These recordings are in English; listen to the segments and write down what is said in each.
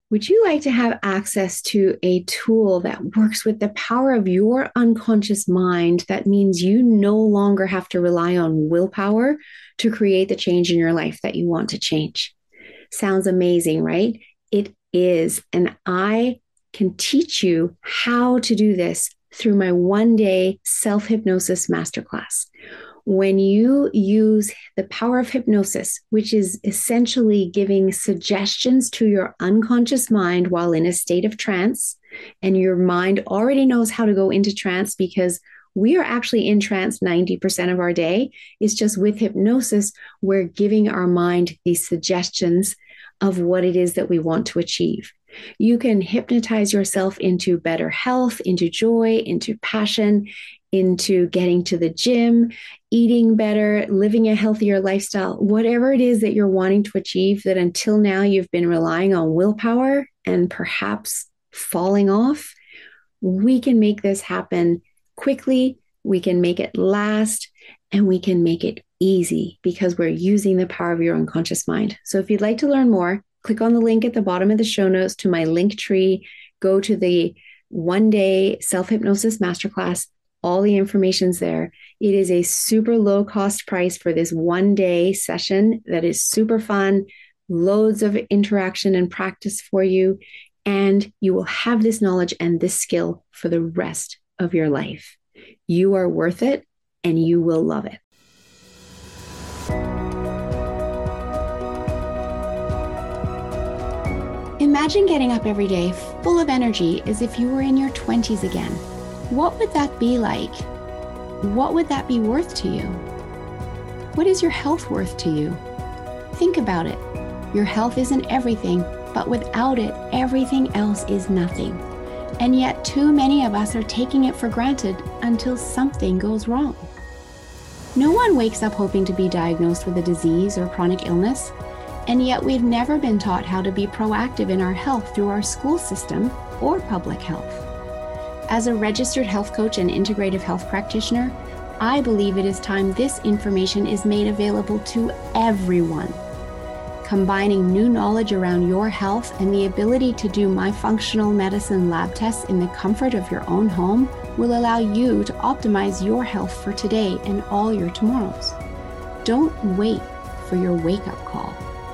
Would you like to have access to a tool that works with the power of your unconscious mind? That means you no longer have to rely on willpower to create the change in your life that you want to change. Sounds amazing, right? It is. And I can teach you how to do this through my 1 day self hypnosis masterclass. When you use the power of hypnosis, which is essentially giving suggestions to your unconscious mind while in a state of trance, and your mind already knows how to go into trance because we are actually in trance 90% of our day. It's just with hypnosis, we're giving our mind these suggestions of what it is that we want to achieve. You can hypnotize yourself into better health, into joy, into passion, into getting to the gym, eating better, living a healthier lifestyle, whatever it is that you're wanting to achieve that until now you've been relying on willpower and perhaps falling off. We can make this happen quickly. We can make it last, and we can make it easy because we're using the power of your unconscious mind. So if you'd like to learn more, click on the link at the bottom of the show notes to my link tree. Go to the 1 day self-hypnosis masterclass. All the information's there. It is a super low cost price for this 1 day session that is super fun, loads of interaction and practice for you. And you will have this knowledge and this skill for the rest of your life. You are worth it, and you will love it. Imagine getting up every day full of energy as if you were in your 20s again. What would that be like? What would that be worth to you? What is your health worth to you? Think about it. Your health isn't everything, but without it, everything else is nothing. And yet too many of us are taking it for granted until something goes wrong. No one wakes up hoping to be diagnosed with a disease or chronic illness, and yet we've never been taught how to be proactive in our health through our school system or public health. As a registered health coach and integrative health practitioner, I believe it is time this information is made available to everyone. Combining new knowledge around your health and the ability to do my functional medicine lab tests in the comfort of your own home will allow you to optimize your health for today and all your tomorrows. Don't wait for your wake-up call.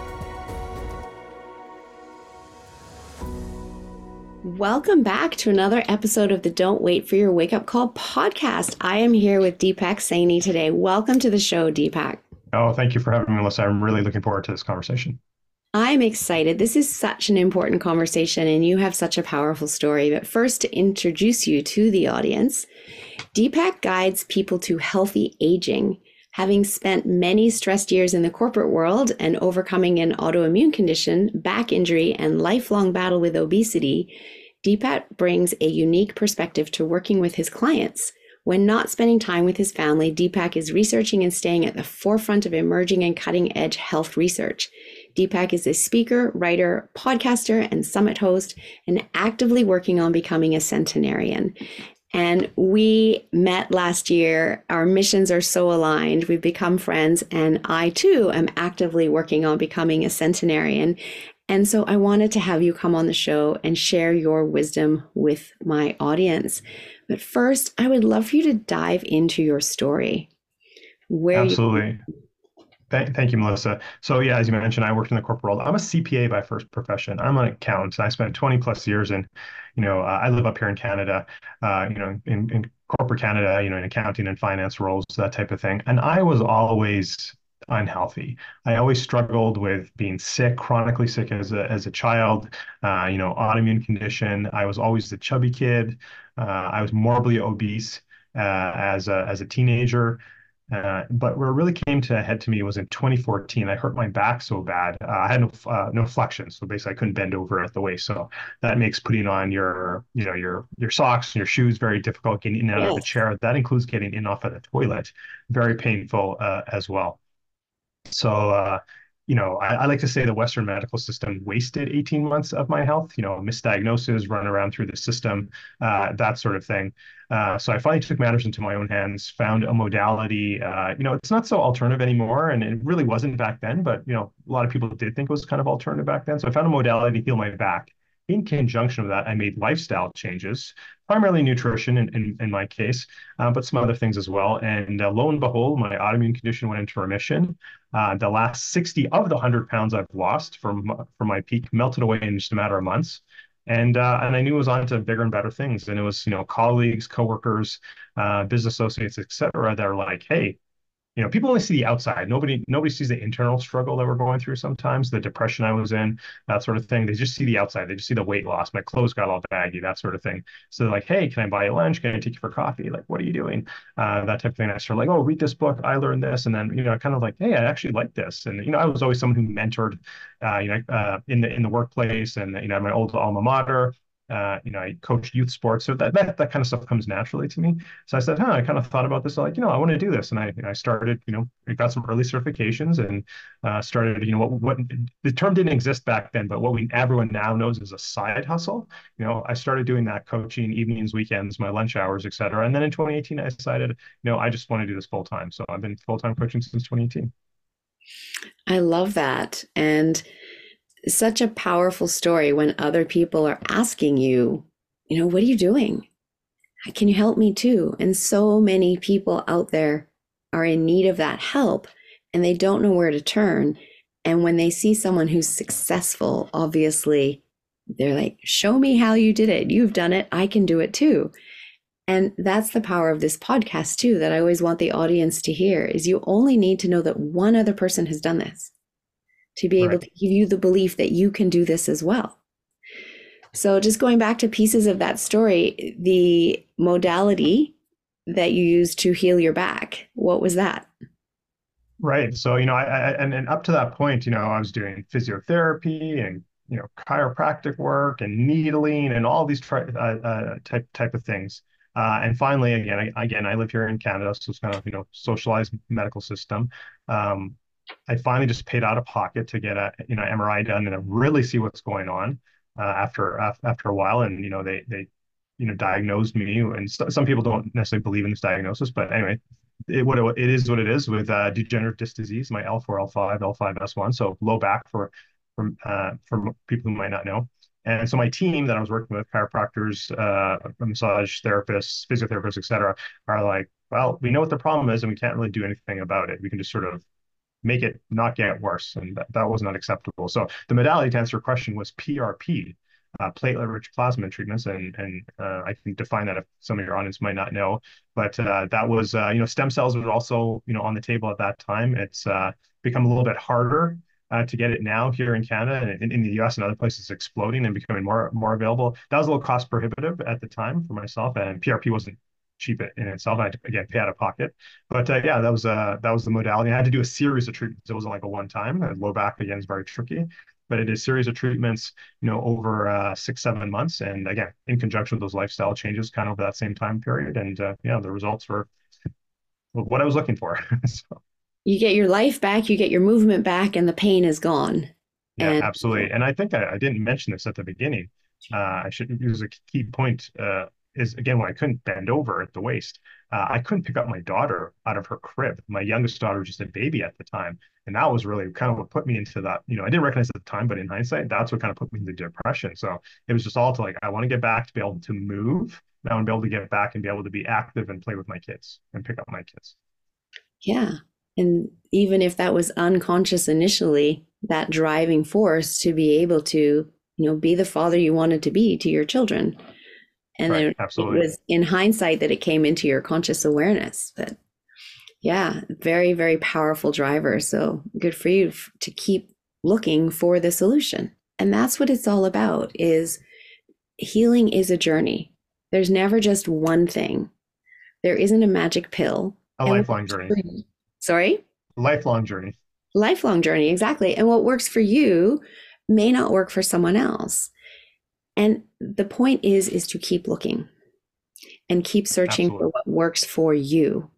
Welcome back to another episode of the Don't Wait for Your Wake Up Call podcast. I am here with Deepak Saini today. Welcome to the show, Deepak. Oh, thank you for having me, Melissa. I'm really looking forward to this conversation. I'm excited. This is such an important conversation, and you have such a powerful story. But first, to introduce you to the audience, Deepak guides people to healthy aging. Having spent many stressed years in the corporate world and overcoming an autoimmune condition, back injury, and lifelong battle with obesity, Deepak brings a unique perspective to working with his clients. When not spending time with his family, Deepak is researching and staying at the forefront of emerging and cutting-edge health research. Deepak is a speaker, writer, podcaster, and summit host, and actively working on becoming a centenarian. And we met last year. Our missions are so aligned. We've become friends, and I too am actively working on becoming a centenarian. And so I wanted to have you come on the show and share your wisdom with my audience. But first, I would love for you to dive into your story. Absolutely. Thank you, Melissa. So yeah, as you mentioned, I worked in the corporate world. I'm a CPA by first profession. I'm an accountant. I spent 20 plus years in, I live up here in Canada, in corporate Canada, in accounting and finance roles, that type of thing. And I was always unhealthy. I always struggled with being sick, chronically sick as a child, autoimmune condition. I was always the chubby kid. I was morbidly obese as a teenager. But where it really came to a head to me was in 2014. I hurt my back so bad. I had no flexion, so basically I couldn't bend over at the waist. So that makes putting on your socks and your shoes very difficult. Getting in and out of the chair. That includes getting in and off of the toilet. Very painful as well. So, I like to say the Western medical system wasted 18 months of my health, misdiagnosis, run around through the system, that sort of thing. So I finally took matters into my own hands, found a modality. It's not so alternative anymore, and it really wasn't back then, but, a lot of people did think it was kind of alternative back then. So I found a modality to heal my back. in conjunction with that, I made lifestyle changes, primarily nutrition in my case, but some other things as well. And lo and behold, my autoimmune condition went into remission. The last 60 of the 100 pounds I've lost from my peak melted away in just a matter of months. And I knew it was on to bigger and better things. And it was, colleagues, coworkers, business associates, et cetera, that are like, hey, people only see the outside. Nobody sees the internal struggle that we're going through sometimes, the depression I was in, that sort of thing. They just see the outside. They just see the weight loss. My clothes got all baggy, that sort of thing. So they're like, hey, can I buy you lunch? Can I take you for coffee? Like, what are you doing? That type of thing. I started like, oh, read this book. I learned this. And then, kind of like, hey, I actually like this. And, I was always someone who mentored, in the workplace and, my old alma mater. I coach youth sports, so that kind of stuff comes naturally to me. So I said, I kind of thought about this, like, I want to do this, and I started, I got some early certifications and started, what the term didn't exist back then, but what everyone now knows is a side hustle. I started doing that coaching evenings, weekends, my lunch hours, et cetera. And then in 2018, I decided, I just want to do this full time. So I've been full time coaching since 2018. I love that. And such a powerful story when other people are asking you, what are you doing? Can you help me too? And so many people out there are in need of that help and they don't know where to turn. And when they see someone who's successful, obviously, they're like, show me how you did it. You've done it. I can do it too. And that's the power of this podcast too, that I always want the audience to hear is you only need to know that one other person has done this to be able to give you the belief that you can do this as well. So just going back to pieces of that story, the modality that you used to heal your back, what was that? Right. So, and up to that point, I was doing physiotherapy and, chiropractic work and needling and all these type of things. And finally, again, I live here in Canada, so it's kind of, socialized medical system. I finally just paid out of pocket to get a MRI done and really see what's going on after a while. And they diagnosed me. And some people don't necessarily believe in this diagnosis, but anyway, it is what it is with degenerative disc disease, my L4, L5, L5S1, so low back for people who might not know. And so my team that I was working with, chiropractors, massage therapists, physiotherapists, et cetera, are like, well, we know what the problem is and we can't really do anything about it. We can just sort of make it not get worse. And that was not acceptable. So the modality, to answer your question, was PRP, platelet-rich plasma treatments. And I can define that if some of your audience might not know. But that was, stem cells was also, on the table at that time. It's become a little bit harder to get it now here in Canada, and in the US and other places, exploding and becoming more available. That was a little cost prohibitive at the time for myself, and PRP wasn't cheap in itself. I had to, again, pay out of pocket. But yeah, that was the modality. I had to do a series of treatments. It wasn't like a one time. And low back, again, is very tricky. But it is a series of treatments, over 6-7 months. And again, in conjunction with those lifestyle changes kind of over that same time period. And the results were what I was looking for. So. You get your life back, you get your movement back, and the pain is gone. Yeah, absolutely. And I think I didn't mention this at the beginning. I should use a key point. Is again when I couldn't bend over at the waist. I couldn't pick up my daughter out of her crib. My youngest daughter was just a baby at the time. And that was really kind of what put me into that. I didn't recognize at the time, but in hindsight, that's what kind of put me into depression. So it was just all to like, I want to get back to be able to move. Now I want to be able to get back and be able to be active and play with my kids and pick up my kids. Yeah. And even if that was unconscious initially, that driving force to be able to, be the father you wanted to be to your children. And then it was in hindsight that it came into your conscious awareness. But yeah, very, very powerful driver. So good for you to keep looking for the solution. And that's what it's all about, is healing is a journey. There's never just one thing. There isn't a magic pill. A lifelong journey. Sorry? Lifelong journey. Lifelong journey, exactly. And what works for you may not work for someone else. And the point is to keep looking and keep searching for what works for you.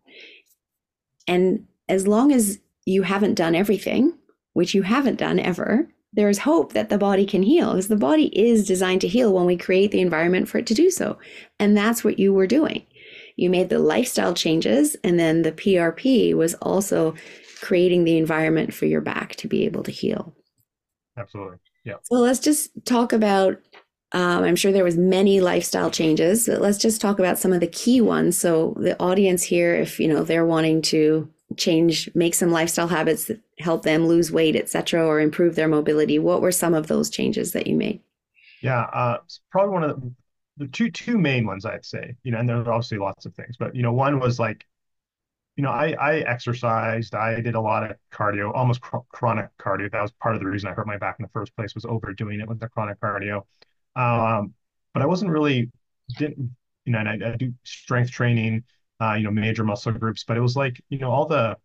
And as long as you haven't done everything, which you haven't done ever, there's hope that the body can heal, because the body is designed to heal when we create the environment for it to do so. And that's what you were doing. You made the lifestyle changes, and then the PRP was also creating the environment for your back to be able to heal. Absolutely. Yeah. So let's just talk about I'm sure there was many lifestyle changes, but let's just talk about some of the key ones. So the audience here, if they're wanting to change, make some lifestyle habits that help them lose weight, etc., or improve their mobility, what were some of those changes that you made? Yeah, it's probably one of the two main ones I'd say. And there are obviously lots of things, but one was like, I exercised, I did a lot of cardio, almost chronic cardio. That was part of the reason I hurt my back in the first place, was overdoing it with the chronic cardio. Um, but I wasn't really didn't and I do strength training, major muscle groups, but it was like, all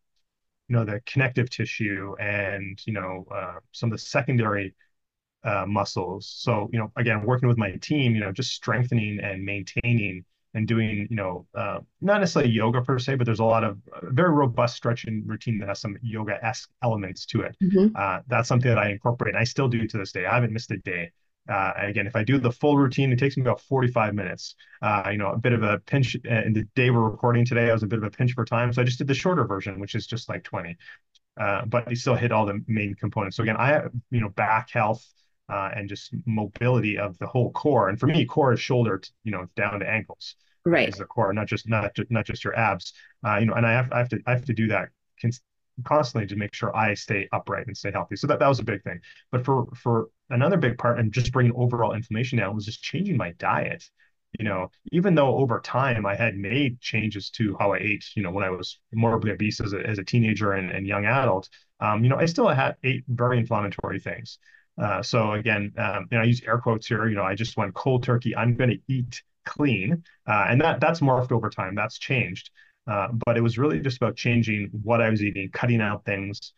the connective tissue and some of the secondary muscles. So, again, working with my team, just strengthening and maintaining and doing, not necessarily yoga per se, but there's a lot of very robust stretching routine that has some yoga-esque elements to it. Mm-hmm. That's something that I incorporate, and I still do to this day. I haven't missed a day. Again, if I do the full routine, it takes me about 45 minutes. A bit of a pinch in the day we're recording today. I was a bit of a pinch for time, so I just did the shorter version, which is just like 20. But you still hit all the main components. So again, I have, back health and just mobility of the whole core. And for me, core is shoulder, down to ankles, Right. is the core, not just your abs. And I have to do that constantly to make sure I stay upright and stay healthy. So that was a big thing. But for another big part, and just bringing overall inflammation down, was just changing my diet. Even though over time I had made changes to how I ate, when I was morbidly obese as a teenager and young adult, I still had ate very inflammatory things. So again, I use air quotes here. I just went cold turkey. I'm going to eat clean, and that's morphed over time. That's changed, but it was really just about changing what I was eating, cutting out things.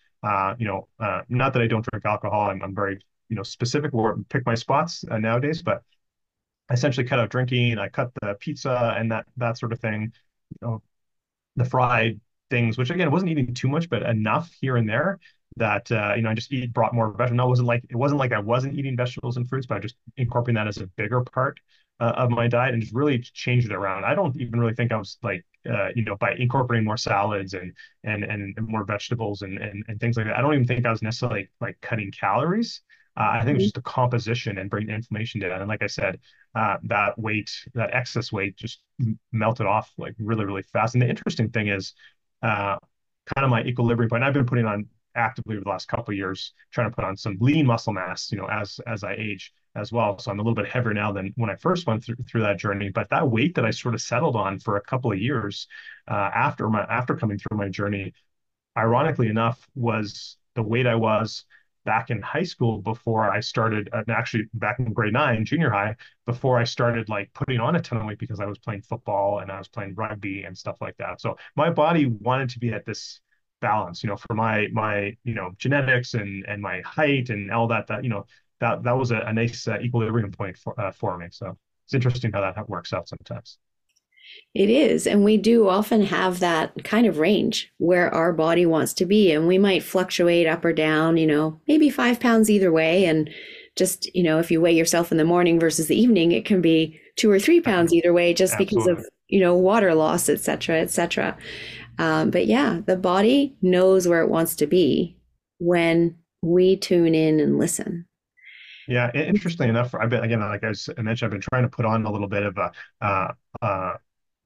Not that I don't drink alcohol. I'm very specific where pick my spots nowadays, but I essentially cut out drinking. I cut the pizza and that sort of thing. You know, the fried things, which again wasn't eating too much, but enough here and there that I just brought more vegetables. No, it wasn't like I wasn't eating vegetables and fruits, but I just incorporating that as a bigger part of my diet and just really changed it around. I don't even really think I was like by incorporating more salads and more vegetables and things like that. I don't even think I was necessarily like cutting calories. I think it was Mhm. just the composition and bringing inflammation down. And like I said, that excess weight just melted off like really, really fast. And the interesting thing is, uh, kind of my equilibrium point. I've been putting on actively over the last couple of years, trying to put on some lean muscle mass, as I age as well. So I'm a little bit heavier now than when I first went through that journey. But that weight that I sort of settled on for a couple of years after coming through my journey, ironically enough, was the weight I was back in high school before I started, and actually back in grade 9, junior high, before I started like putting on a ton of weight because I was playing football and I was playing rugby and stuff like that. So my body wanted to be at this balance, for my genetics and my height and all that was a nice equilibrium point for me. So it's interesting how that works out sometimes. It is. And we do often have that kind of range where our body wants to be. And we might fluctuate up or down, maybe 5 pounds either way. And just, if you weigh yourself in the morning versus the evening, it can be 2 or 3 pounds either way, just because of, Absolutely. water loss, et cetera, et cetera. But yeah, the body knows where it wants to be when we tune in and listen. Yeah, interestingly enough, I've been again, like I mentioned, I've been trying to put on a little bit of a uh,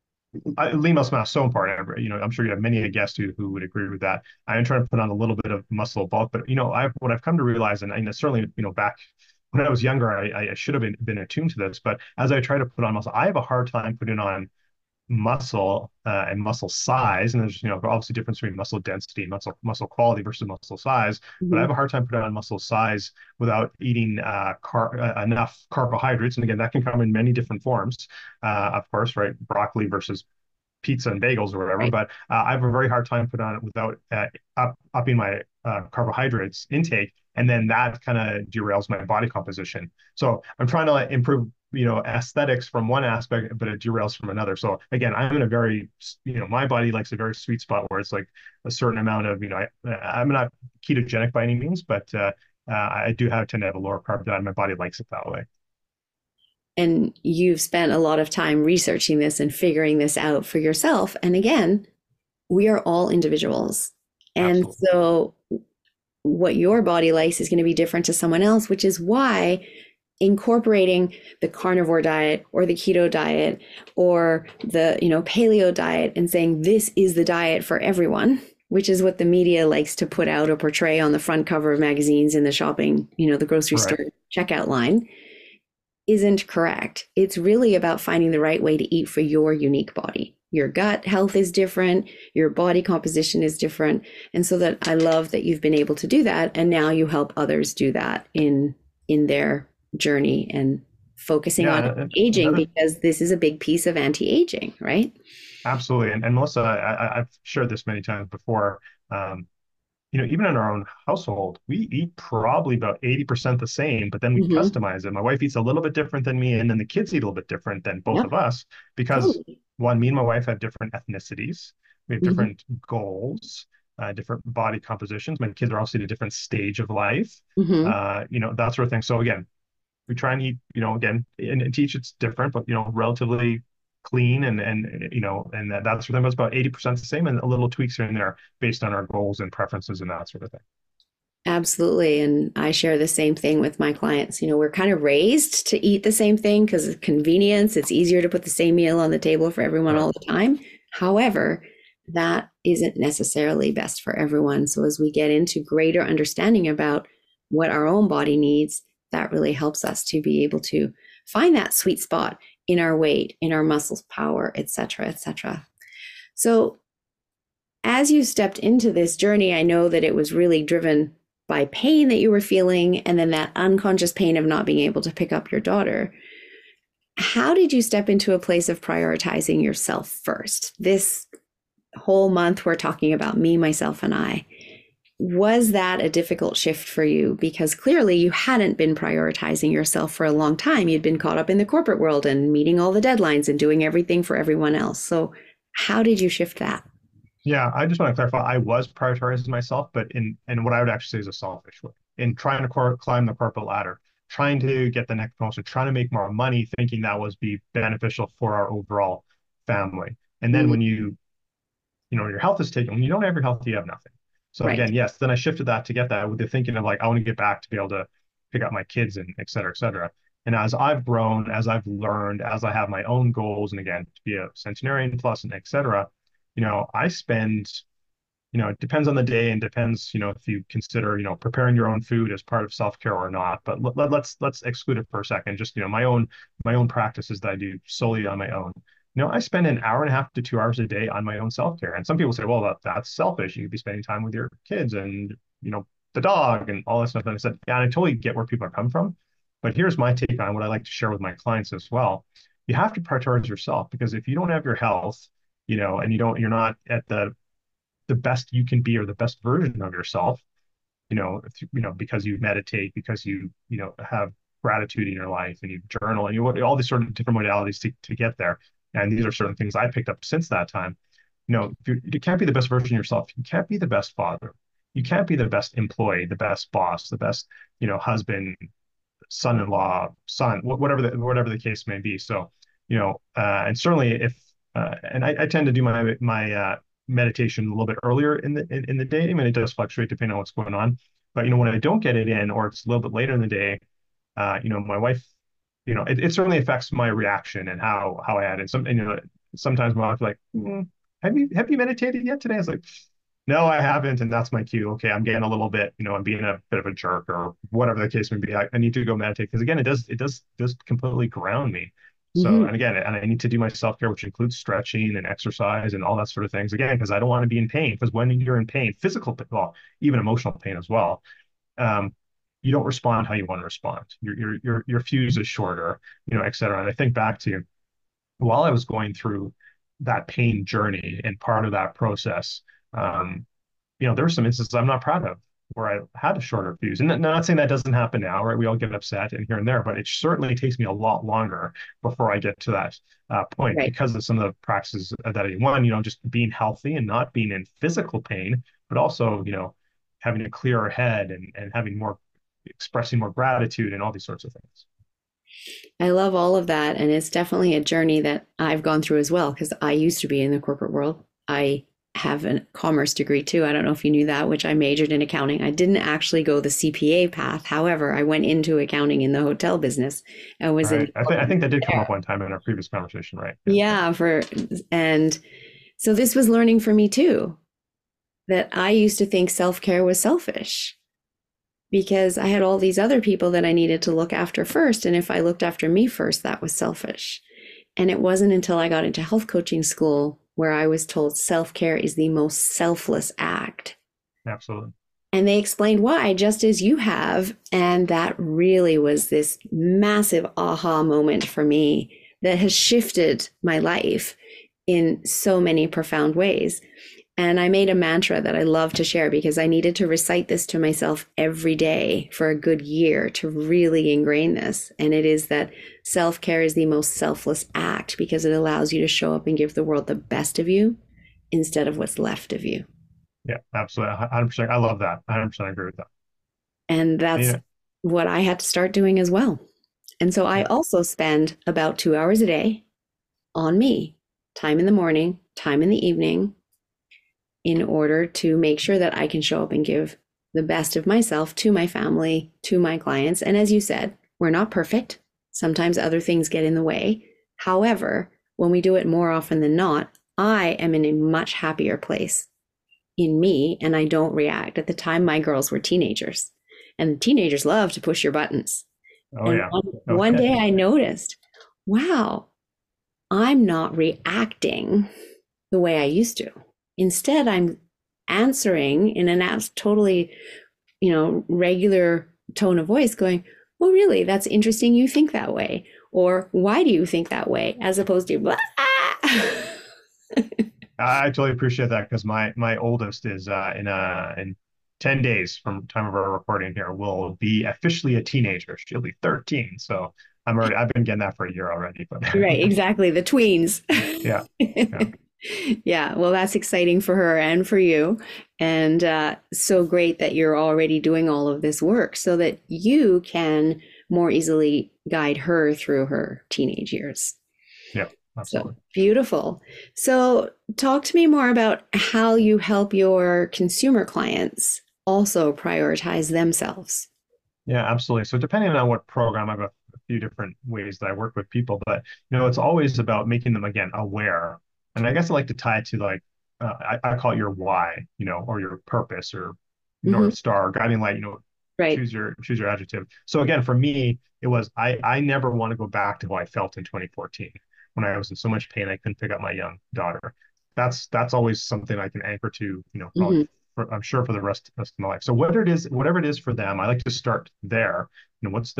lean muscle mass so important. I'm sure you have many guests who would agree with that. I'm trying to put on a little bit of muscle bulk, but what I've come to realize, and certainly back when I was younger, I should have been attuned to this, but as I try to put on muscle, I have a hard time putting on muscle and muscle size, and there's obviously difference between muscle density, muscle quality versus muscle size. But I Mhm. have a hard time putting on muscle size without eating enough carbohydrates, and again that can come in many different forms, of course, right? Broccoli versus pizza and bagels or whatever. Right. But I have a very hard time putting on it without upping my carbohydrates intake, and then that kind of derails my body composition. So I'm trying to like, improve, aesthetics from one aspect, but it derails from another. So again, I'm in a very, my body likes a very sweet spot where it's like a certain amount of, I'm not ketogenic by any means, but I do tend to have a lower carb diet. And my body likes it that way. And you've spent a lot of time researching this and figuring this out for yourself. And again, we are all individuals. And Absolutely. so what your body likes is going to be different to someone else, which is why incorporating the carnivore diet or the keto diet or the, paleo diet and saying this is the diet for everyone, which is what the media likes to put out or portray on the front cover of magazines in the shopping, the grocery store Right. checkout line, isn't correct. It's really about finding the right way to eat for your unique body. Your gut health is different, your body composition is different. And so that I love that you've been able to do that. And now you help others do that in their journey and focusing on Yeah. aging, Another because this is a big piece of anti-aging, right? Absolutely. And Melissa, I've shared this many times before. Um, even in our own household, we eat probably about 80% the same, but then we Mm-hmm. customize it. My wife eats a little bit different than me, and then the kids eat a little bit different than both Yep, of us because totally. one, me and my wife have different ethnicities. We have Mm-hmm. different goals, different body compositions. My kids are also at a different stage of life, Mm-hmm. that sort of thing. So again, we try and eat, again, and teach it's different, but relatively clean and that sort of thing. But it's about 80% the same and a little tweaks here and there based on our goals and preferences and that sort of thing. Absolutely. And I share the same thing with my clients. We're kind of raised to eat the same thing because of convenience. It's easier to put the same meal on the table for everyone Right. all the time. However, that isn't necessarily best for everyone. So as we get into greater understanding about what our own body needs, that really helps us to be able to find that sweet spot in our weight, in our muscles power, et cetera, et cetera. So as you stepped into this journey, I know that it was really driven by pain that you were feeling, and then that unconscious pain of not being able to pick up your daughter. How did you step into a place of prioritizing yourself first? This whole month, we're talking about me, myself, and I. Was that a difficult shift for you? Because clearly you hadn't been prioritizing yourself for a long time. You'd been caught up in the corporate world and meeting all the deadlines and doing everything for everyone else. So, how did you shift that? Yeah, I just want to clarify. I was prioritizing myself, but in what I would actually say is a selfish way. In trying to climb the corporate ladder, trying to get the next promotion, trying to make more money, thinking that was be beneficial for our overall family. And then Mm, when your health is taken, when you don't have your health, you have nothing. So right. again, yes, then I shifted that to get that with the thinking of like, I want to get back to be able to pick up my kids and et cetera, et cetera. And as I've grown, as I've learned, as I have my own goals, and again, to be a centenarian plus and et cetera, I spend, it depends on the day and depends, if you consider, preparing your own food as part of self-care or not. But let's exclude it for a second. Just, my own practices that I do solely on my own. I spend an hour and a half to 2 hours a day on my own self-care. And some people say, well, that's selfish. You could be spending time with your kids and, the dog and all that stuff. And I said, yeah, and I totally get where people are coming from. But here's my take on what I like to share with my clients as well. You have to prioritize yourself because if you don't have your health, and you're not at the best you can be or the best version of yourself, because you meditate, because you have gratitude in your life and you journal and all these sort of different modalities to get there. And these are certain things I picked up since that time. You can't be the best version of yourself. You can't be the best father. You can't be the best employee, the best boss, the best, husband, son-in-law, son, whatever the case may be. So, and certainly if and I tend to do my meditation a little bit earlier in the day. I mean, it does fluctuate depending on what's going on. But when I don't get it in, or it's a little bit later in the day, my wife, it certainly affects my reaction and how I add. Sometimes my wife's like, have you meditated yet today? I was like, no, I haven't, and that's my cue. Okay, I'm getting a little bit, I'm being a bit of a jerk or whatever the case may be. I need to go meditate because again, it does completely ground me. So, Mhm. and again, and I need to do my self-care, which includes stretching and exercise and all that sort of things. Again, because I don't want to be in pain. Because when you're in pain, well, even emotional pain as well, um, you don't respond how you want to respond. Your fuse is shorter, et cetera. And I think back to while I was going through that pain journey and part of that process, um, there were some instances I'm not proud of where I had a shorter fuse. And not saying that doesn't happen now, right? We all get upset and here and there, but it certainly takes me a lot longer before I get to that point Right. because of some of the practices that one, just being healthy and not being in physical pain, but also, having a clearer head and having more expressing more gratitude and all these sorts of things. I love all of that. And it's definitely a journey that I've gone through as well, because I used to be in the corporate world. I have a commerce degree too. I don't know if you knew that, which I majored in accounting. I didn't actually go the CPA path. However, I went into accounting in the hotel business. I was in Right. I think that did come up one time in our previous conversation, right? Yeah. yeah, and so this was learning for me too, that I used to think self-care was selfish because I had all these other people that I needed to look after first. And if I looked after me first, that was selfish. And it wasn't until I got into health coaching school where I was told self-care is the most selfless act. Absolutely. And they explained why, just as you have. And that really was this massive aha moment for me that has shifted my life in so many profound ways. And I made a mantra that I love to share because I needed to recite this to myself every day for a good year to really ingrain this. And it is that self care is the most selfless act because it allows you to show up and give the world the best of you instead of what's left of you. Yeah, absolutely. 100%. I love that. 100% agree with that. And that's Yeah. what I had to start doing as well. And so I Yeah. also spend about 2 hours a day on me, time in the morning, time in the evening, in order to make sure that I can show up and give the best of myself to my family, to my clients. And as you said, we're not perfect. Sometimes other things get in the way. However, when we do it more often than not, I am in a much happier place in me and I don't react. At the time, my girls were teenagers, and teenagers love to push your buttons. Oh And yeah. one Okay. day I noticed, wow, I'm not reacting the way I used to. Instead, I'm answering in an totally, regular tone of voice, going, "Oh, really? That's interesting. You think that way." Or, "Why do you think that way?" As opposed to, "Blah." I totally appreciate that because my oldest is in 10 days from time of our recording here will be officially a teenager. She'll be 13. So I've been getting that for a year already, but Right, exactly. The tweens. yeah. Yeah. Yeah, well, that's exciting for her and for you. And so great that you're already doing all of this work so that you can more easily guide her through her teenage years. Yeah, So absolutely. beautiful. So, talk to me more about how you help your consumer clients also prioritize themselves. Yeah, absolutely. So depending on what program, I have a few different ways that I work with people, but it's always about making them again aware. And I guess I like to tie it to like I call it your why, or your purpose or Hmm. North Star, guiding light, Right. choose your adjective. So again, for me, it was I never want to go back to how I felt in 2014 when I was in so much pain I couldn't pick up my young daughter. That's always something I can anchor to, probably Hmm. I'm sure for the rest of my life. So whatever it is for them, I like to start there. What's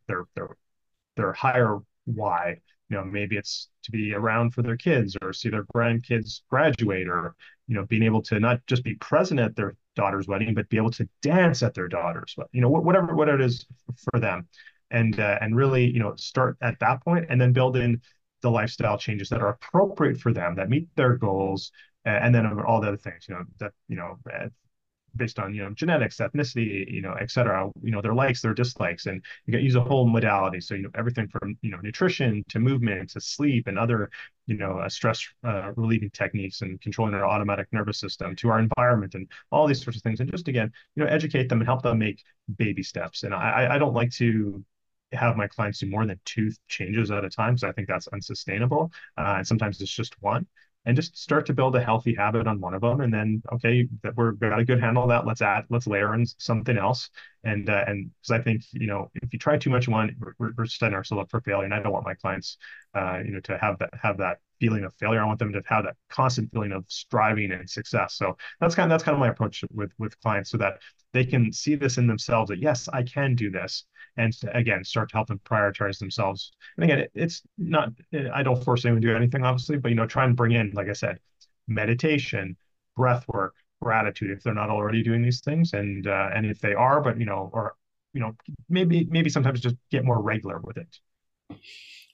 their higher why? Maybe it's to be around for their kids or see their grandkids graduate, or being able to not just be present at their daughter's wedding, but be able to dance at their daughter's wedding. Whatever it is for them, and really start at that point, and then build in the lifestyle changes that are appropriate for them that meet their goals, and then all the other things that based on genetics, ethnicity, et cetera, their likes, their dislikes, and you got use a whole modality. So everything from nutrition to movement to sleep and other stress relieving techniques and controlling our automatic nervous system to our environment and all these sorts of things. And just again, educate them and help them make baby steps. And I don't like to have my clients do more than two changes at a time, so I think that's unsustainable. And sometimes it's just one, and just start to build a healthy habit on one of them, and then okay, that we're got a good handle on that, let's layer in something else. And because I think if you try too much one, we're setting ourselves up for failure, and I don't want my clients to have that feeling of failure. I want them to have that constant feeling of striving and success. So that's kind of my approach with clients, so that they can see this in themselves, that yes, I can do this, and again start to help them prioritize themselves. And again, it's not, I don't force anyone to do anything, obviously, but try and bring in, like I said, meditation, breath work, gratitude if they're not already doing these things, and if they are, but or maybe sometimes just get more regular with it.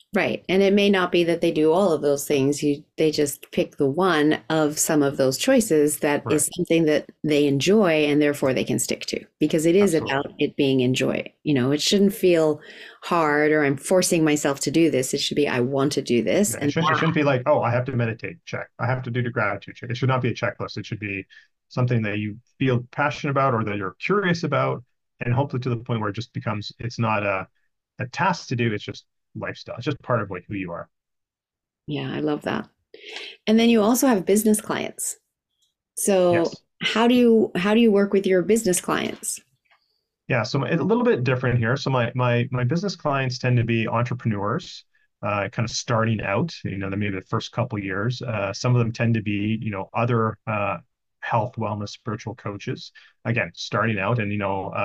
Right. And it may not be that they do all of those things. They just pick the one of some of those choices that Right. is something that they enjoy and therefore they can stick to because it is Absolutely. about it being enjoy. It shouldn't feel hard or I'm forcing myself to do this. It should be I want to do this. Yeah, And it shouldn't be like, oh, I have to meditate, check. I have to do the gratitude check. It should not be a checklist. It should be something that you feel passionate about or that you're curious about, and hopefully to the point where it just becomes, it's not a task to do, it's just lifestyle. It's just part of like who you are. yeah, I love that. And then you also have business clients. So Yes. how do you work with your business clients? Yeah, so it's a little bit different here. So my business clients tend to be entrepreneurs, kind of starting out. Maybe the first couple years. Some of them tend to be, other health, wellness, spiritual coaches. Again, starting out, and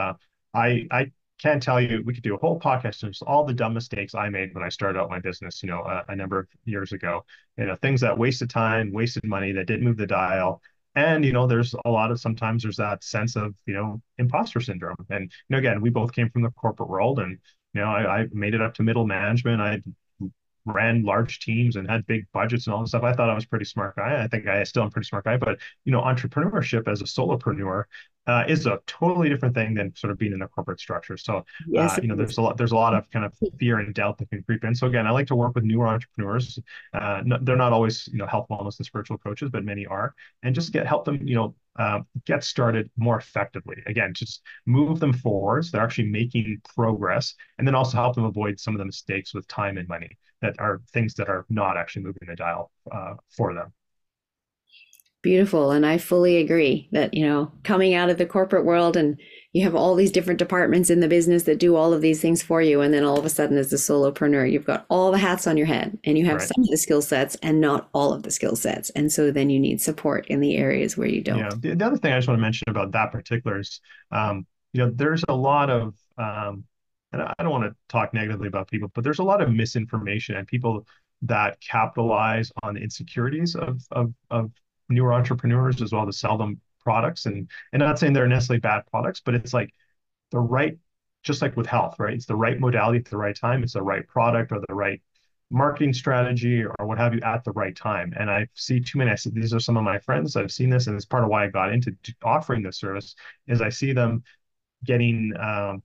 I can't tell you. We could do a whole podcast on just all the dumb mistakes I made when I started out my business. A number of years ago. Things that wasted time, wasted money, that didn't move the dial. And there's a lot of sometimes there's that sense of imposter syndrome. And again, we both came from the corporate world, and I made it up to middle management. I ran large teams and had big budgets and all this stuff. I thought I was a pretty smart guy. I think I still am a pretty smart guy. But entrepreneurship as a solopreneur is a totally different thing than sort of being in a corporate structure. So Yes, it is. there's a lot of kind of fear and doubt that can creep in. So again, I like to work with newer entrepreneurs. No, they're not always health, wellness, and spiritual coaches, but many are, and just help them get started more effectively. Again, just move them forwards. They're actually making progress, and then also help them avoid some of the mistakes with time and money that are things that are not actually moving the dial for them. Beautiful. And I fully agree that, coming out of the corporate world and you have all these different departments in the business that do all of these things for you. And then all of a sudden, as a solopreneur, you've got all the hats on your head and you have Right. some of the skill sets and not all of the skill sets. And so then you need support in the areas where you don't. Yeah. The other thing I just want to mention about that particular is, there's a lot of, and I don't want to talk negatively about people, but there's a lot of misinformation and people that capitalize on the insecurities of newer entrepreneurs as well to sell them products. And not saying they're necessarily bad products, but it's like the right, just like with health, right? It's the right modality at the right time. It's the right product or the right marketing strategy or what have you at the right time. And I see too many. These are some of my friends. I've seen this, and it's part of why I got into offering this service. Is I see them getting,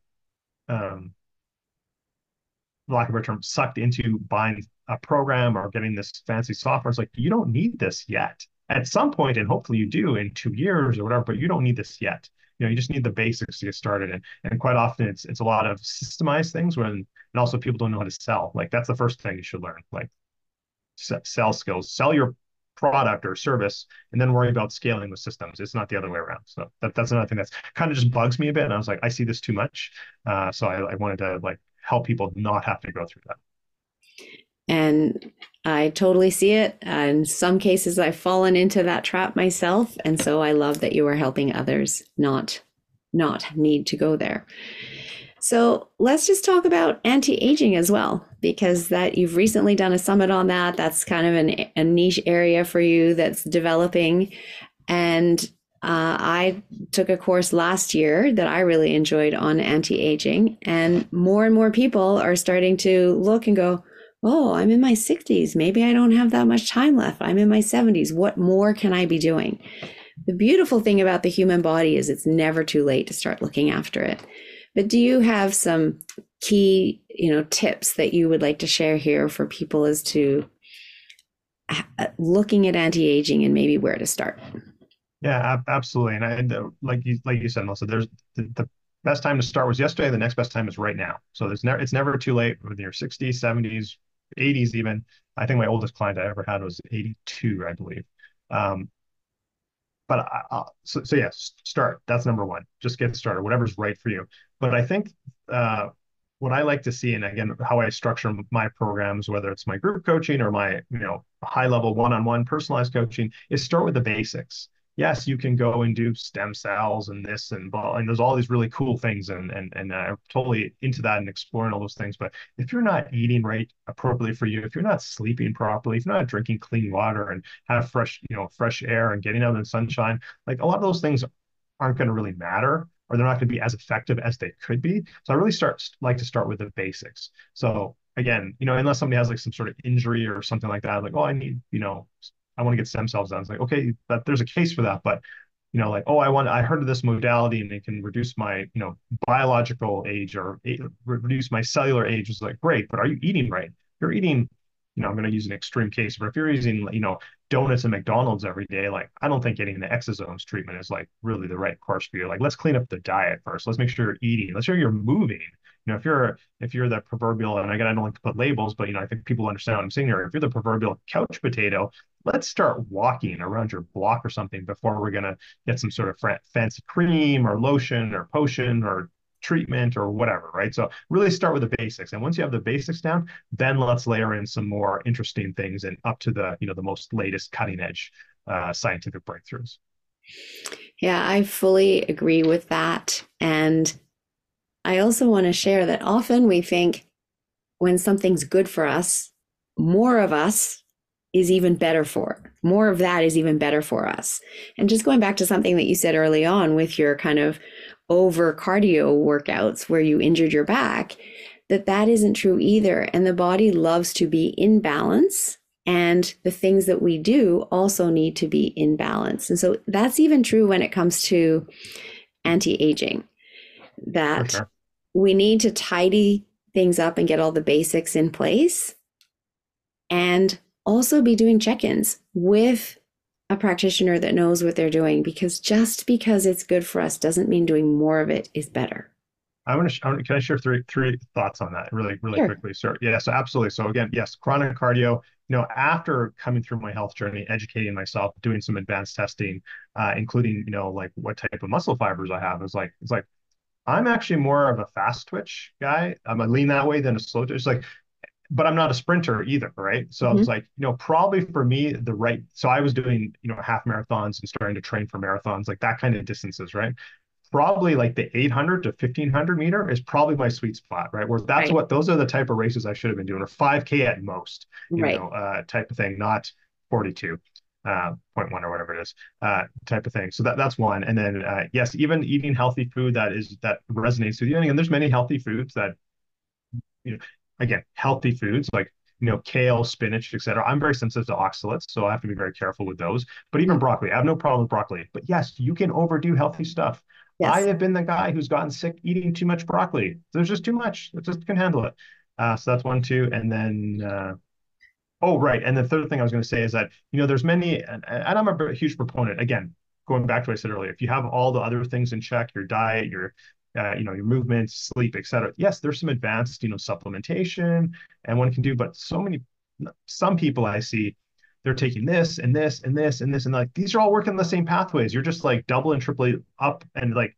um, lack of a term, sucked into buying a program or getting this fancy software. It's like you don't need this yet. At some point, and hopefully you do in 2 years or whatever, but you don't need this yet. You just need the basics to get started. And quite often it's a lot of systemized things and also people don't know how to sell. Like that's the first thing you should learn. Like sell skills, sell your product or service, and then worry about scaling with systems. It's not the other way around. So that's another thing that's kind of just bugs me a bit. And I was like, I see this too much. So I wanted to like help people not have to go through that. And I totally see it. In some cases, I've fallen into that trap myself. And so I love that you are helping others not need to go there. So let's just talk about anti-aging as well, because that you've recently done a summit on that. That's kind of a niche area for you that's developing. And I took a course last year that I really enjoyed on anti-aging, and more people are starting to look and go, "Oh, I'm in my 60s. Maybe I don't have that much time left. I'm in my 70s. What more can I be doing?" The beautiful thing about the human body is it's never too late to start looking after it. But do you have some key, tips that you would like to share here for people as to looking at anti-aging and maybe where to start? Yeah, absolutely. And like you said, Melissa, there's the best time to start was yesterday. The next best time is right now. So it's never too late whether you're 60s, 70s, 80s even. I think my oldest client I ever had was 82, I believe. Um, but so yes, start. That's number one. Just get started, whatever's right for you. But I think uh, what I like to see, and again, how I structure my programs, whether it's my group coaching or my high level one-on-one personalized coaching, is start with the basics. Yes, you can go and do stem cells and this and blah, and there's all these really cool things, and I'm totally into that and exploring all those things. But if you're not eating right appropriately for you, if you're not sleeping properly, if you're not drinking clean water and have fresh air and getting out in the sunshine, like a lot of those things aren't going to really matter or they're not going to be as effective as they could be. So I really like to start with the basics. So again, unless somebody has like some sort of injury or something like that, like, oh, I need, I want to get stem cells done. It's like, okay, but there's a case for that. But, like, oh, I heard of this modality and it can reduce my, biological age or reduce my cellular age. It's like, great, but are you eating right? If you're eating, I'm going to use an extreme case, but if you're using, donuts and McDonald's every day, like, I don't think getting the exosomes treatment is like really the right course for you. Like, let's clean up the diet first. Let's make sure you're eating. Let's sure you're moving. If you're the proverbial, and again, I don't like to put labels, but I think people understand what I'm saying here. If you're the proverbial couch potato, let's start walking around your block or something before we're gonna get some sort of fancy cream or lotion or potion or treatment or whatever, right? So really start with the basics, and once you have the basics down, then let's layer in some more interesting things and up to the most latest cutting edge scientific breakthroughs. Yeah, I fully agree with that. And I also want to share that often we think when something's good for us, more of us is even better for it. More of that is even better for us. And just going back to something that you said early on with your kind of over cardio workouts where you injured your back, that isn't true either. And the body loves to be in balance. And the things that we do also need to be in balance. And so that's even true when it comes to anti-aging, that For sure. we need to tidy things up and get all the basics in place, and also be doing check-ins with a practitioner that knows what they're doing, because just because it's good for us doesn't mean doing more of it is better. Can I share three thoughts on that really, really Sure. quickly? So yeah, so absolutely. So again, yes, chronic cardio, after coming through my health journey, educating myself, doing some advanced testing, including, like what type of muscle fibers I have, it's like I'm actually more of a fast twitch guy. I'm a lean that way than a slow twitch. It's like, but I'm not a sprinter either, right? So I was Mm-hmm. like, probably for me, so I was doing, half marathons and starting to train for marathons, like that kind of distances, right? Probably like the 800 to 1500 meter is probably my sweet spot, right? Where Right. those are the type of races I should have been doing, or 5K at most, Right. type of thing, not 42. 0.1 or whatever it is, type of thing. So that's one. And then, yes, even eating healthy food that resonates with you. And there's many healthy foods that, you know, again, healthy foods like, kale, spinach, etc. I'm very sensitive to oxalates, so I have to be very careful with those. But even Mm. broccoli, I have no problem with broccoli. But yes, you can overdo healthy stuff. I Yes. have been the guy who's gotten sick eating too much broccoli. There's just too much. It just can handle it. So that's one, two. And then, oh, right. And the third thing I was going to say is that, there's many, and I'm a huge proponent, again, going back to what I said earlier, if you have all the other things in check, your diet, your movements, sleep, et cetera. Yes, there's some advanced, supplementation and one can do, but some people I see, they're taking this and this and this and this, and like, these are all working the same pathways. You're just like double and triple up. And like,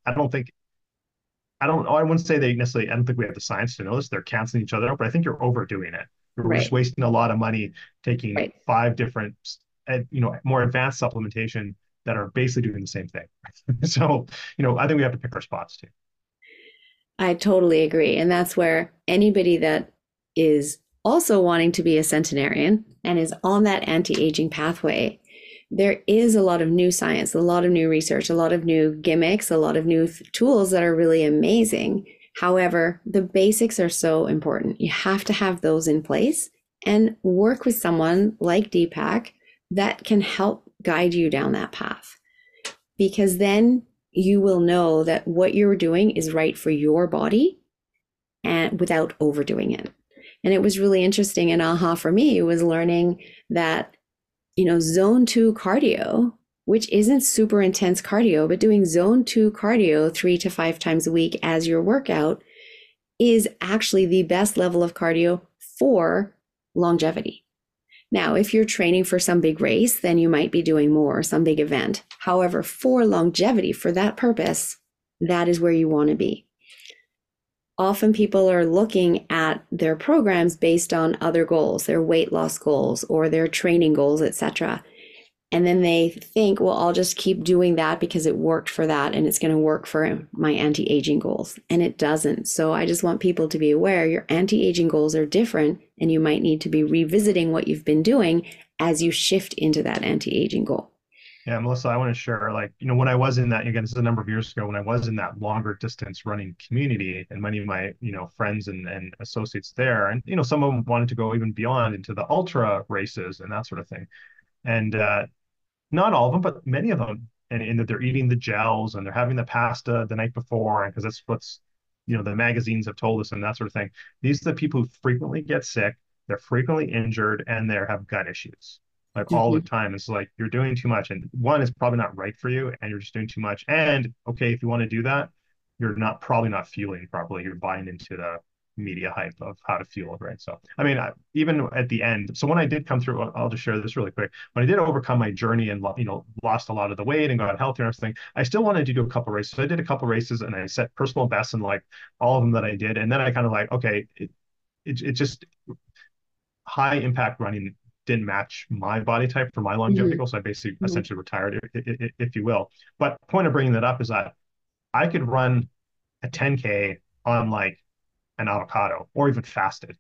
I wouldn't say they necessarily, I don't think we have the science to know this. They're canceling each other out, but I think you're overdoing it. You're just Right. wasting a lot of money taking Right. five different, more advanced supplementation that are basically doing the same thing. So, I think we have to pick our spots too. I totally agree. And that's where anybody that is also wanting to be a centenarian and is on that anti-aging pathway, there is a lot of new science, a lot of new research, a lot of new gimmicks, a lot of new tools that are really amazing. However, the basics are so important. You have to have those in place and work with someone like Deepak that can help guide you down that path, because then you will know that what you're doing is right for your body and without overdoing it. And it was really interesting, and aha for me was learning that, zone 2 cardio, which isn't super intense cardio, but doing zone 2 cardio 3 to 5 times a week as your workout is actually the best level of cardio for longevity. Now, if you're training for some big race, then you might be doing more, some big event. However, for longevity, for that purpose, that is where you want to be. Often people are looking at their programs based on other goals, their weight loss goals or their training goals, etc. And then they think, well, I'll just keep doing that because it worked for that and it's going to work for my anti-aging goals. And it doesn't. So I just want people to be aware your anti-aging goals are different and you might need to be revisiting what you've been doing as you shift into that anti-aging goal. Yeah, Melissa, I want to share, like, when I was in that, again, this is a number of years ago, when I was in that longer distance running community, and many of my, friends and associates there, and, some of them wanted to go even beyond into the ultra races and that sort of thing. And not all of them, but many of them, and in that they're eating the gels and they're having the pasta the night before, and because that's what's, the magazines have told us and that sort of thing. These are the people who frequently get sick, they're frequently injured, and they have gut issues like all the Mhm. time. It's like you're doing too much, and one is probably not right for you, and you're just doing too much. And okay, if you want to do that, you're not probably not fueling properly. You're buying into the media hype of how to fuel, right? So, I mean, even at the end, so when I did come through, I'll just share this really quick. When I did overcome my journey and lost a lot of the weight and got healthier and everything, I still wanted to do a couple races. So I did a couple races and I set personal bests in like all of them that I did, and then I kind of like, okay, it just high impact running didn't match my body type for my longevity Mhm. goal. So I basically Mhm. essentially retired, if you will. But point of bringing that up is that I could run a 10K on like an avocado or even fasted.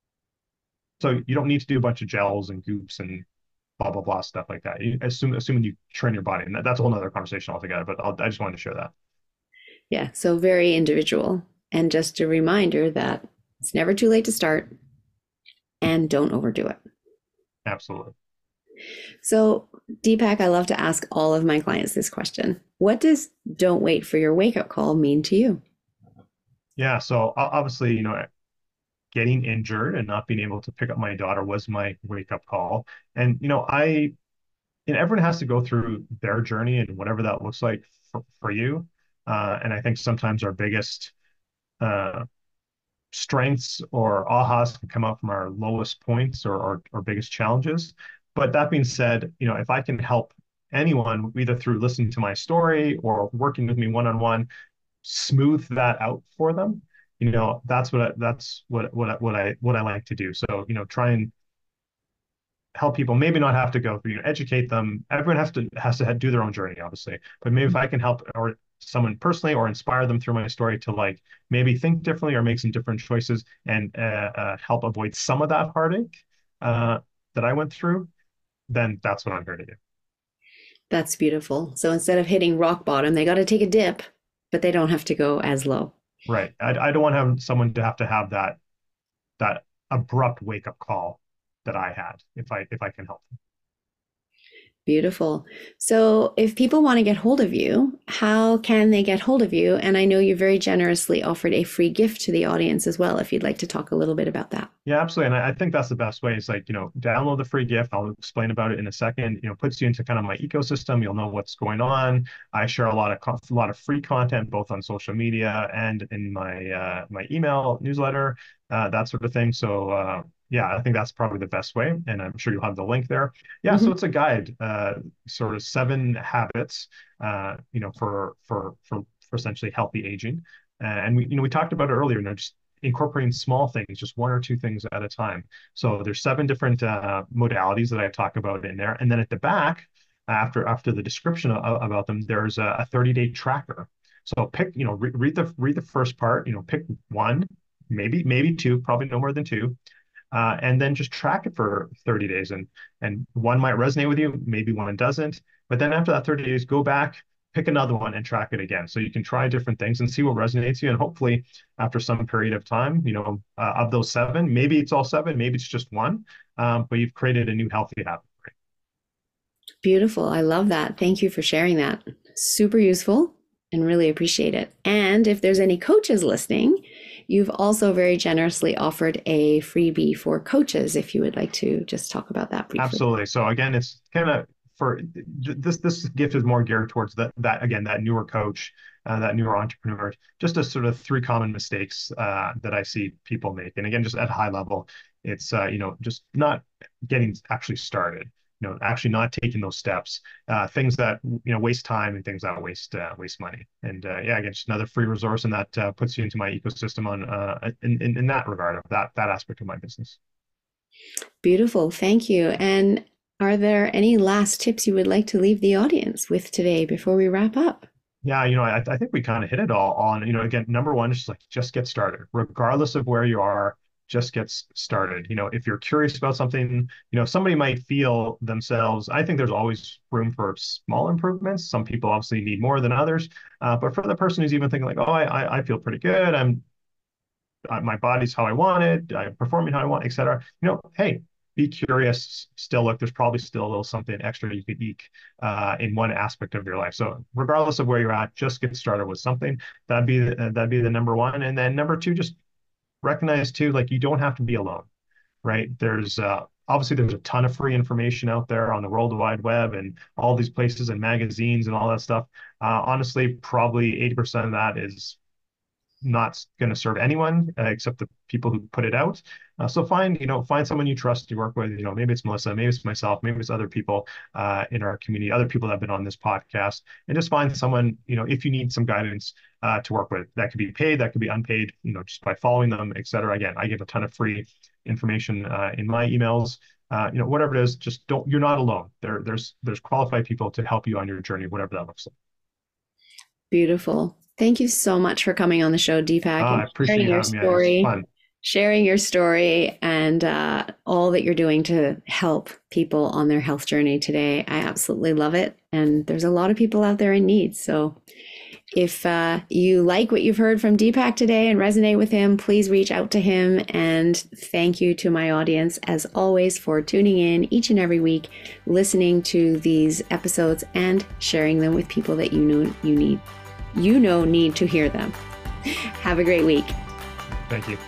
So you don't need to do a bunch of gels and goops and blah blah blah stuff like that. Assuming you train your body, and that's a whole other conversation altogether. But I just wanted to share that. Yeah, so very individual. And just a reminder that it's never too late to start and don't overdo it. Absolutely. So, Deepak, I love to ask all of my clients this question. What does don't wait for your wake up call mean to you? Yeah. So obviously, getting injured and not being able to pick up my daughter was my wake up call. And and everyone has to go through their journey and whatever that looks like for you. And I think sometimes our biggest uh, strengths or ahas can come out from our lowest points or biggest challenges. But that being said, if I can help anyone either through listening to my story or working with me one on one, smooth that out for them, that's what I like to do. So try and help people maybe not have to go through, educate them. Everyone has to do their own journey, obviously. But maybe if I can help or someone personally or inspire them through my story to like maybe think differently or make some different choices and help avoid some of that heartache uh, that I went through, then that's what I'm here to do. That's beautiful. So instead of hitting rock bottom, they got to take a dip, but they don't have to go as low. Right. I don't want to have someone to have that abrupt wake up call that I had if I can help them. Beautiful. So, if people want to get hold of you, how can they get hold of you? And I know you very generously offered a free gift to the audience as well, if you'd like to talk a little bit about that. Yeah, absolutely. And I think that's the best way is like, download the free gift. I'll explain about it in a second. Puts you into kind of my ecosystem. You'll know what's going on. I share a lot of free content, both on social media and in my email newsletter, that sort of thing. So yeah, I think that's probably the best way. And I'm sure you'll have the link there. Yeah, so Mhm. it's a guide, sort of 7 habits, for essentially healthy aging. And we talked about it earlier, just incorporating small things, just one or two things at a time. So there's 7 different modalities that I talk about in there, and then at the back, after the description about them, there's a 30-day tracker. So pick, read the first part, pick one, maybe two, probably no more than two, and then just track it for 30 days. And one might resonate with you, maybe one doesn't. But then after that 30 days, go back, pick another one, and track it again. So you can try different things and see what resonates you. And hopefully, after some period of time, of those 7, maybe it's all 7, maybe it's just one, but you've created a new healthy habit. Beautiful. I love that. Thank you for sharing that. Super useful and really appreciate it. And if there's any coaches listening, you've also very generously offered a freebie for coaches if you would like to just talk about that briefly. Absolutely. So again, it's kind of for this gift is more geared towards that again, that newer coach, that newer entrepreneur. Just a sort of 3 common mistakes that I see people make. And again, just at a high level, it's just not getting actually started. Actually not taking those steps, things that waste time and things that waste money. And yeah, again, just another free resource, and that puts you into my ecosystem on in that regard of that aspect of my business. Beautiful. Thank you. And are there any last tips you would like to leave the audience with today before we wrap up? Yeah, I think we kind of hit it all on, again, number one is just like, just get started, regardless of where you are, just gets started. If you're curious about something, somebody might feel themselves. I think there's always room for small improvements. Some people obviously need more than others. But for the person who's even thinking like, oh, I feel pretty good. My body's how I want it. I'm performing how I want, et cetera. Hey, be curious. Still look, there's probably still a little something extra you could eke in one aspect of your life. So regardless of where you're at, just get started with something. That'd be the number one. And then number two, just recognize too, like you don't have to be alone, right? There's obviously there's a ton of free information out there on the World Wide Web and all these places and magazines and all that stuff. Honestly, probably 80% of that is not going to serve anyone except the people who put it out. So find someone you trust to work with. Maybe it's Melissa, maybe it's myself, maybe it's other people in our community, other people that have been on this podcast, and just find someone, if you need some guidance to work with. That could be paid, that could be unpaid, just by following them, et cetera. Again, I give a ton of free information in my emails. Whatever it is, just you're not alone. There's qualified people to help you on your journey, whatever that looks like. Beautiful. Thank you so much for coming on the show, Deepak, I appreciate your story. It was fun. Sharing your story and all that you're doing to help people on their health journey today. I absolutely love it. And there's a lot of people out there in need. So if you like what you've heard from Deepak today and resonate with him, please reach out to him. And thank you to my audience, as always, for tuning in each and every week, listening to these episodes and sharing them with people that need to hear them. Have a great week. Thank you.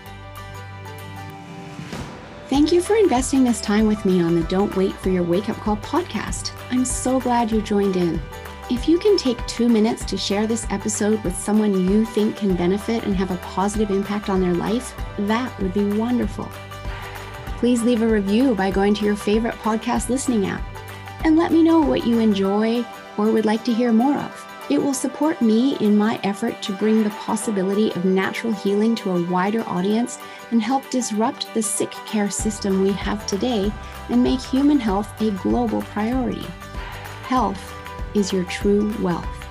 Thank you for investing this time with me on the Don't Wait for Your Wake Up Call podcast. I'm so glad you joined in. If you can take 2 minutes to share this episode with someone you think can benefit and have a positive impact on their life, that would be wonderful. Please leave a review by going to your favorite podcast listening app and let me know what you enjoy or would like to hear more of. It will support me in my effort to bring the possibility of natural healing to a wider audience and help disrupt the sick care system we have today and make human health a global priority. Health is your true wealth.